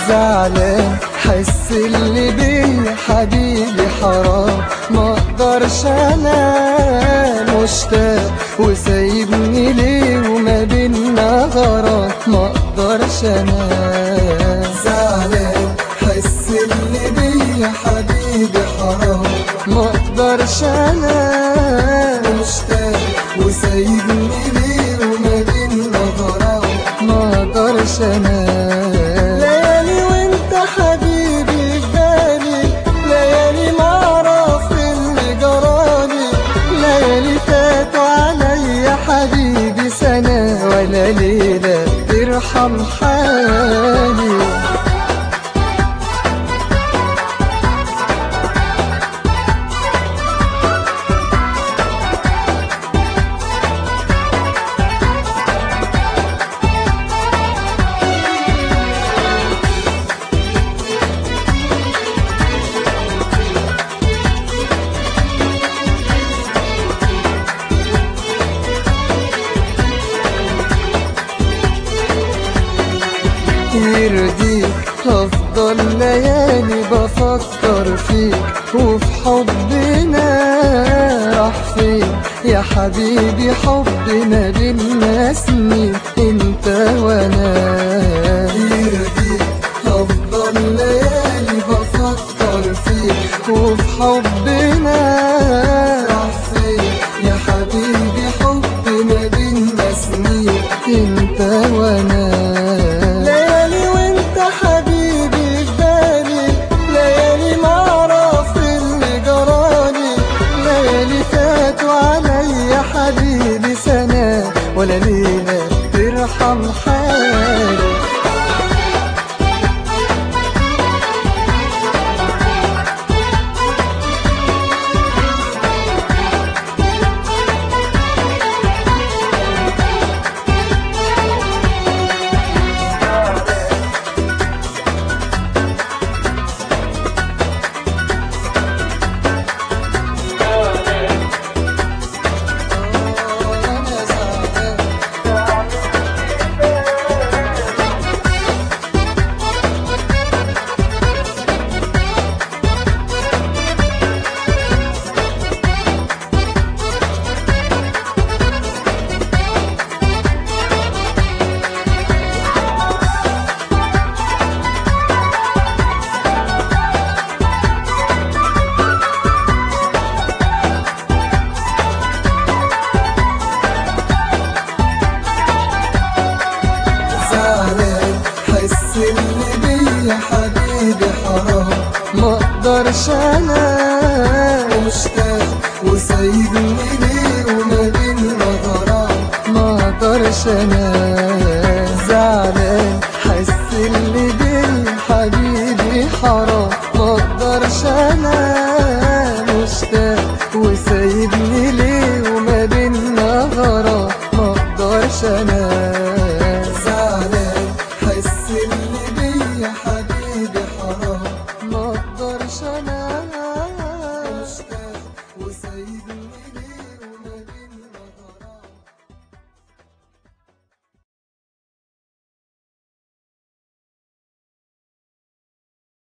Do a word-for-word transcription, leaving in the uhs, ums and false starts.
زعلان حس اللي بيا حبيبي حرام، ما اقدرش انا مشتاق وسايبني ليه وما بينا غرام، ما اقدرش انا. زعلان حس اللي بيا حبيبي حرام، ما اقدرش انا مشتاق وسايبني ليه وما بينا غرام، ما اقدرش انا. ليالي وانت حبيبي في بالي، ليالي ما اعرف اللي جرالي، ليالي فاتوا عليا حبيبي سنة ولا ليلة ترحم حالي. يرضيك هفضل ليالي بفكر فيك وفي حبنا راح فين يا حبيبي، حبنا بينا سنين انت وانا. يرضيك هفضل ليالي بفكر فيك وفي حبنا راح فين يا حبيبي، حبنا بينا سنين انت وانا. حبيبي سنة ولا ليلة ترحم حالي. اللي بيا حبيبي حرام، ما اقدرش انا مشتاق وسايبني ليه وما بينا غرام، ما اقدرش انا.